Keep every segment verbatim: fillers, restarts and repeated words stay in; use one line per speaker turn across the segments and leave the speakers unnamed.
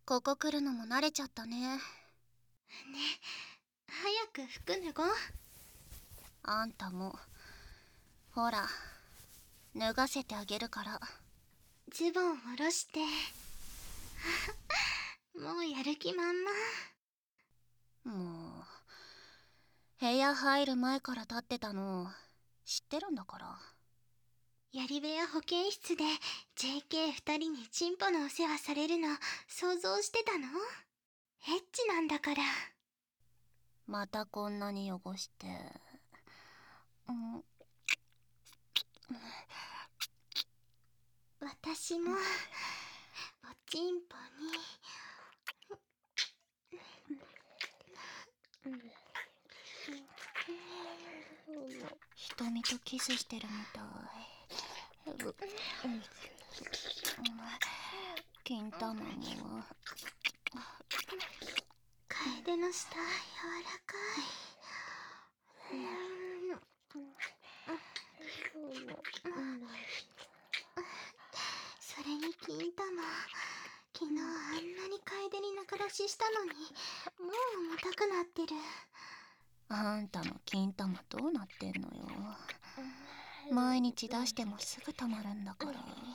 ここ来るのも慣れちゃったね。
ね、早く服脱ごう。
あんたもほら脱がせてあげるから。
ズボン下ろして。もうやる気満々。
もう部屋入る前から立ってたの知ってるんだから。
やり部屋保健室で ジェーケーふたりにチンポのお世話されるの想像してたの？エッチなんだから。
またこんなに汚して、うん、
私もおちんぽに
瞳とキスしてるみたい。金玉も
楓の舌柔らかい。それに金玉、昨日あんなに楓に仲出ししたのにもう重たくなってる。
あんたの金玉どうなってんのよ。毎日出してもすぐ溜まるんだから。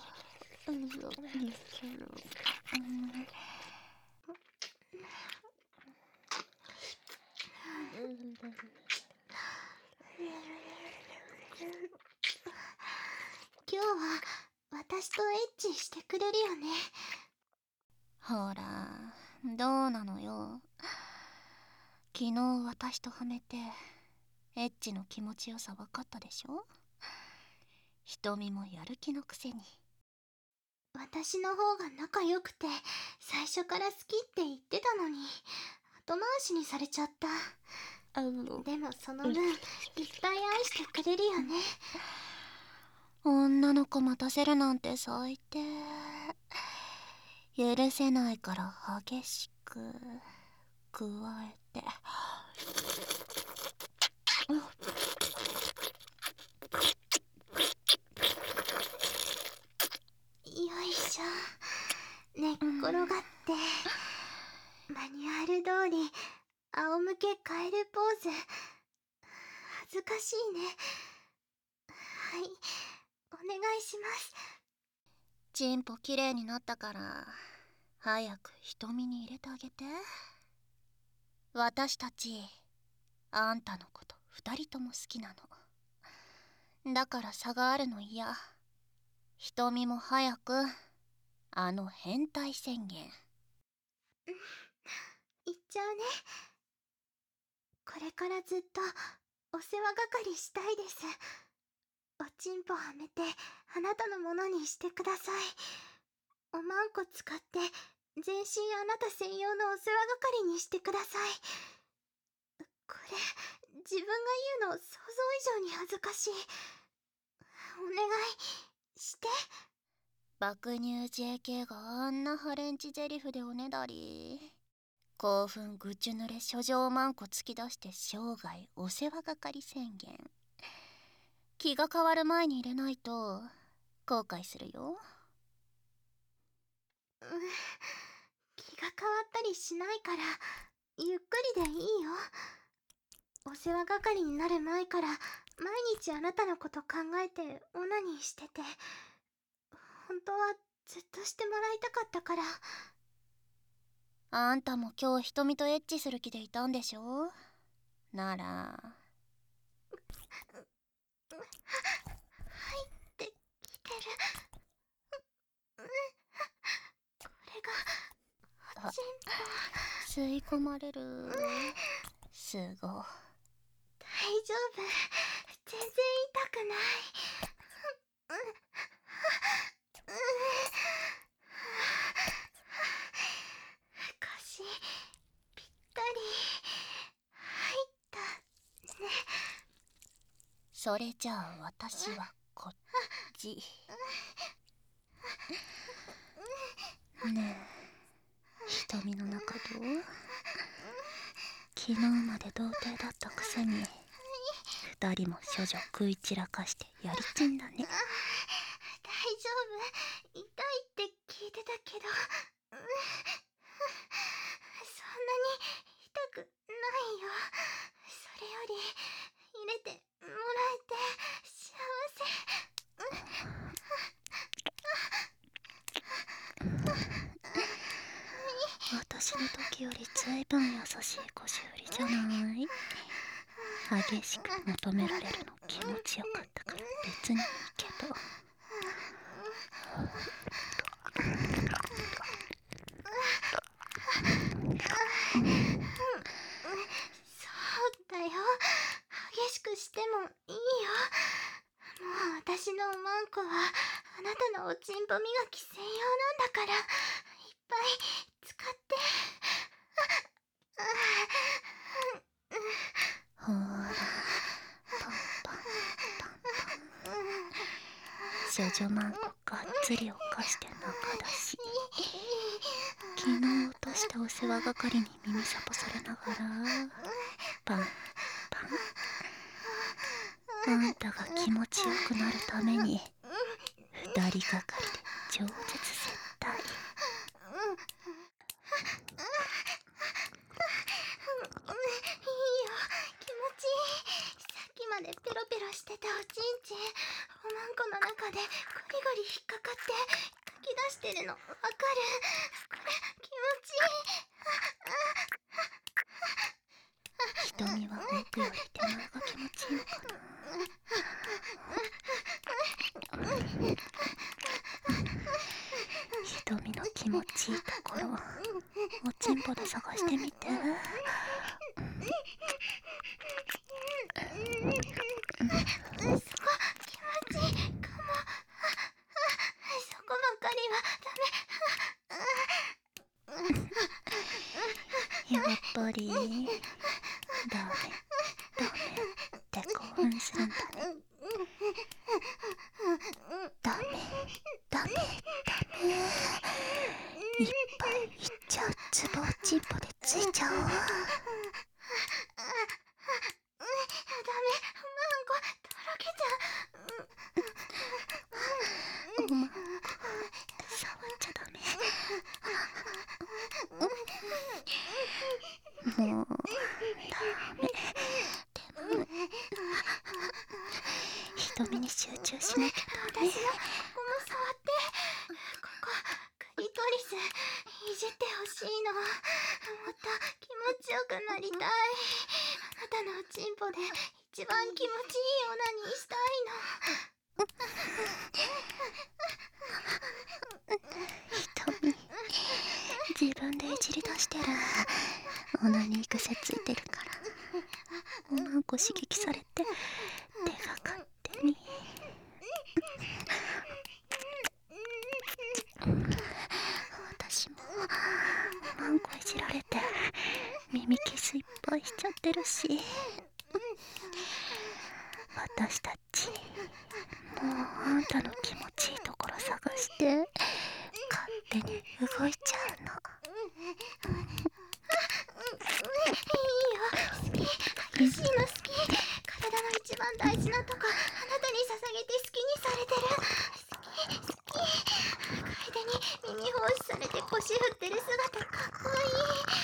今日は私とエッチしてくれるよね。
ほらどうなのよ。昨日私とはめてエッチの気持ちよさ分かったでしょ。瞳もやる気のくせに。
私の方が仲良くて最初から好きって言ってたのに後回しにされちゃった。でもその分いっぱい愛してくれるよね。
女の子待たせるなんて最低。許せないから激しく加えて。
よいしょ。寝っ転がって、マニュアル通り仰向けカエルポーズ。恥ずかしいね。はい、お願いします。
チンポきれいになったから早く瞳に入れてあげて。私たちあんたのこと二人とも好きなのだから差があるの嫌。瞳も早くあの変態宣言。
言っちゃうね。これからずっとお世話係したいです。おちんぽはめてあなたのものにしてください。おまんこ使って全身あなた専用のお世話係にしてください。これ自分が言うの想像以上に恥ずかしい。お願いして。
爆乳 ジェーケー があんなハレンチゼリフでおねだり。興奮ぐちゅ濡れ処女マンコ突き出して生涯お世話係宣言。気が変わる前に入れないと後悔するよ。
うん、気が変わったりしないからゆっくりでいいよ。お世話係になる前から毎日あなたのこと考えてオナニーしてて、本当はずっとしてもらいたかったから。
あんたも今日瞳とエッチする気でいたんでしょ。なら
入ってきてる。これがおちんぽ。
吸い込まれる。すご。
大丈夫、全然痛くない。腰ぴったり入ったね。
それじゃあ私はこっち。ねえ瞳の中どう？昨日まで童貞だったくせに二人も処女食い散らかしてやりちんだね。
大丈夫、痛いって聞いてたけど。 痛くないよ。それより入れてもらえて幸
せ。私の時よりずいぶん優しい腰振りじゃない。激しく求められるの気持ちよかったから別にいいけど。
そうだよ。激しくしてもいいよ。もう私のおまんこはあなたのおちんぽ磨き専用なんだから、いっぱい使って。
ほーら、パンパンパンパン。少女マンコがっつり犯して中だし、昨日落としたお世話係に耳サポされながらパンパン。あんたが気持ちよくなるために二人がかりで超絶接待。
でペロペロしてたおちんちん、おまんこの中でゴリゴリ引っかかってかき出してるのわかる？これ気持ちいい。
瞳は奥より手前が気持ちいいのかな。瞳の気持ちいいところおちんぽで探してみて。
そこ気持ちいいかも。そこばかりはダメ。
やっぱりダメダメって興奮するんだね。ダメダメダメ。いっぱいいっちゃう。ツボおちんぽでついちゃおう。もうダメ。でも瞳に集中しなきゃダメ。
私のここも触って。ここクリトリスいじってほしいの。もっと気持ちよくなりたい。あなたのおちんぽで一番気持ちいいオナニーしたい
の。瞳自分でいじり出してる。オナニー癖ついてるからおまんこ刺激されて手が勝手に。私もおまんこいじられて耳キスいっぱいしちゃってるし。私たちもうあんたの気持ちいいところ探して勝手に動いちゃうの。
激しいの好き。体の一番大事なとこあなたに捧げて好きにされてる。好き好き。楓に耳放しされて腰振ってる姿かっこいい。好き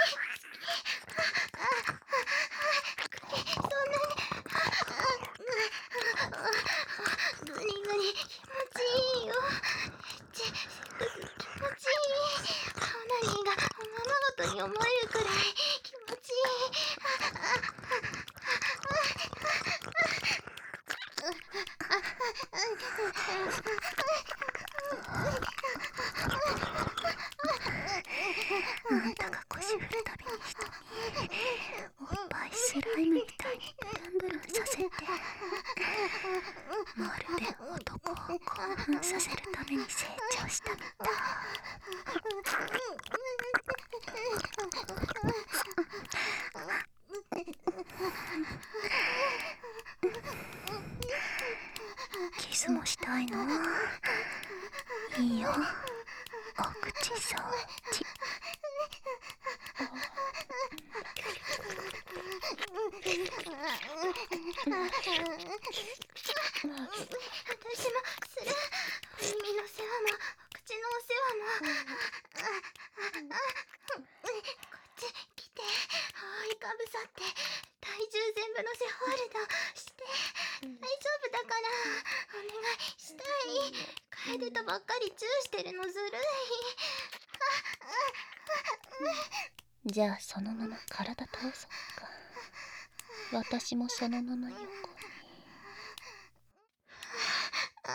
好き。そんなにグニグニ気持ちいいよ。ち気持ちいい。オナニーがおままごとに思えるくらい気持ちいい。
あんたが腰振るたびに瞳おっぱいスライムみたいにブルンブルンさせて、まるで男を興奮させるために成長したみたい。キスもしたいの？いいよ、お口掃除。
私もする。お耳の世話もお口のお世話も。こっち来さって体重全部乗せホールドして大丈夫だからお願いしたい。楓とばっかりチューしてるのずるい。
じゃあそのまま体倒そうか。私もそのまま横に。
はい、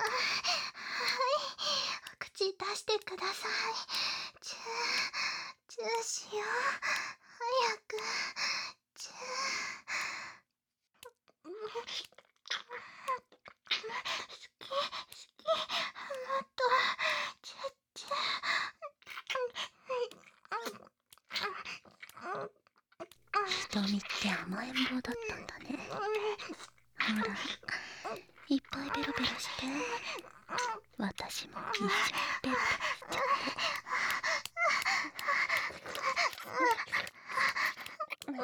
口出してください。チューチューしよう。早くチュー。好き好き、もっとチューチュー。
瞳って甘えん坊だったんだね。ほら、いっぱいベロベロして。私も一緒にベロベロしちゃおう。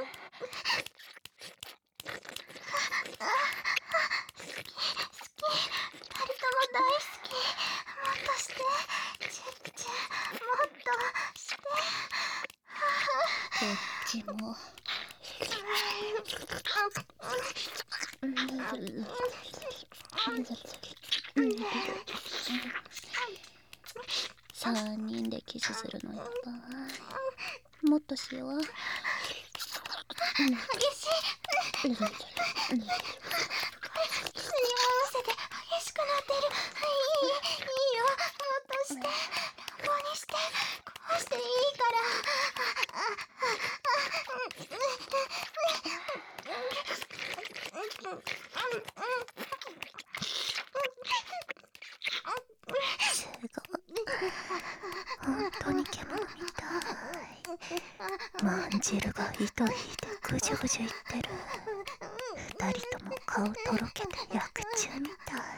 好き好き、二人とも大好き。もっとして、チュッチュ、もっとして。
こっちも。三人でキスするのいっぱい。もっとしよう。
激しい。声に合わせて激しくなってる。いい、いいよ。もっとして。乱暴にして。こうしていいから。
すごい。本当に獣みたい。まんじるが糸引いてぐじゅぐじゅいってる。二人とも顔とろけて薬中みたい。
だってこれ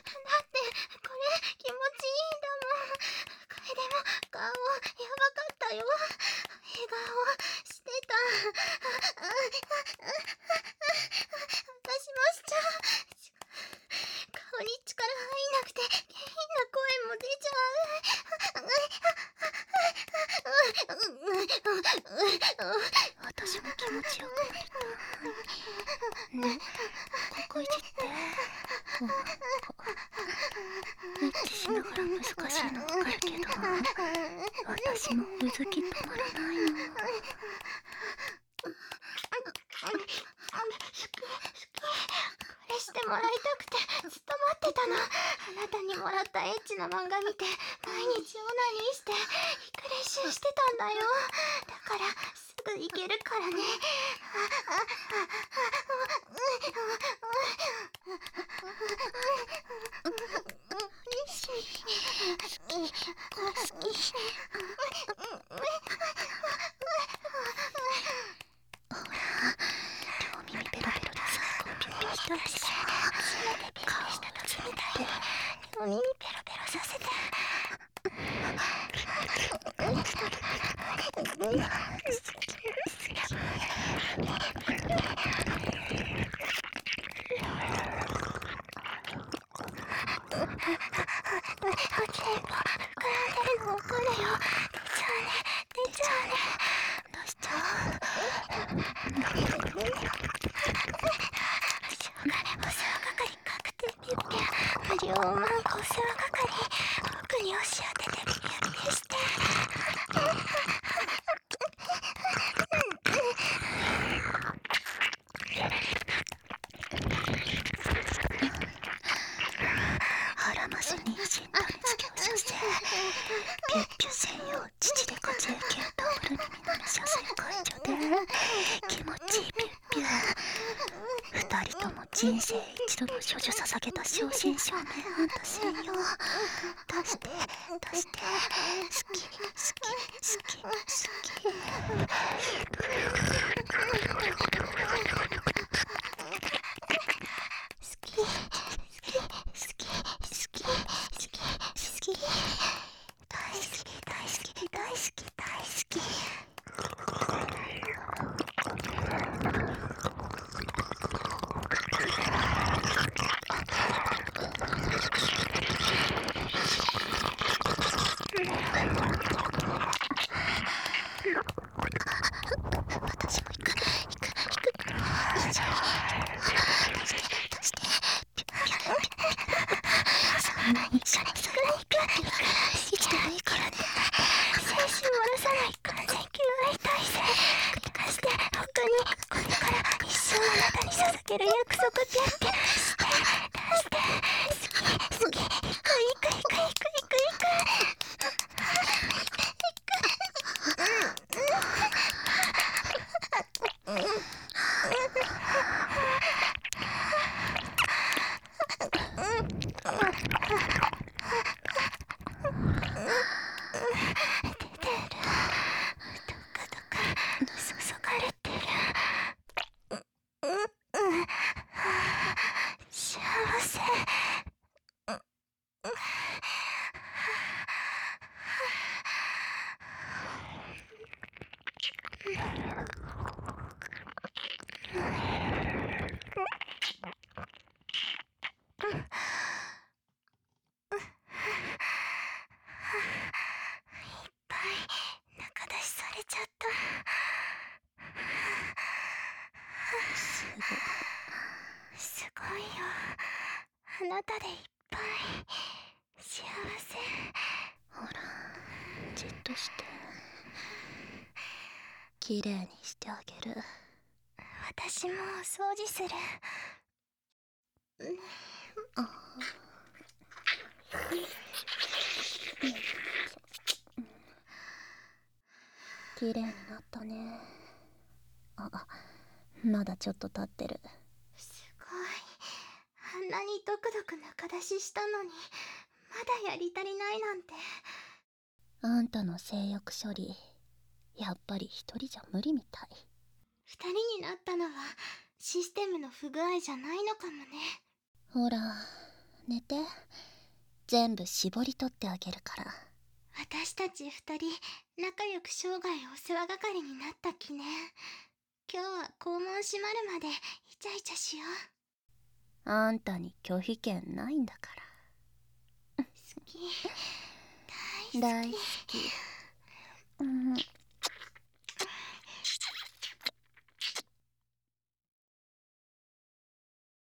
気持ちいいんだもん。楓も顔やばかったよ。笑顔してた。私もしちゃう。顔に力入んなくて下品な声も出ちゃう。
私も気持ちよくなりたい。ね、ここいじって。この子エッチしながら難しいのわかるけど、私もうずき止まらないの。
好き好き、これしてもらいたくてずっと待ってたの。あなたにもらったエッチな漫画見て毎日オナニーしてリク練習してたんだよ。だからすぐ行けるからね。お耳ペロペロさせて。両マンコ世話係、奥に押し当ててビュッてして。
腹まし妊娠取り付けを射精。ピュッピュ専用父でこちえ系ダブル耳の射精解除で気持ちいいピュッピュ。二人とも人生一度の処女捧げた正真正銘あんた専用。出して出して。好き好き好き好き。
げる約束ってして、出して、好き、好き、行く行く行く行く行く行中出しされちゃった。
す
すごいよ。あなたでいっぱい幸せ。
ごい。ほら、じっとして。きれいにしてあげる。
私もお掃除する。
あきれいになったね。あ、まだちょっと経ってる。
すごい。あんなにドクドク中出ししたのにまだやり足りないなんて。
あんたの性欲処理、やっぱり一人じゃ無理みたい。
二人になったのはシステムの不具合じゃないのかもね。
ほら、寝て。全部絞り取ってあげるから。
私たち二人仲良く生涯お世話係になった記念。今日は肛門閉まるまでイチャイチャしよう。
あんたに拒否権ないんだか
好き、大好き。
ら。大好き。うん。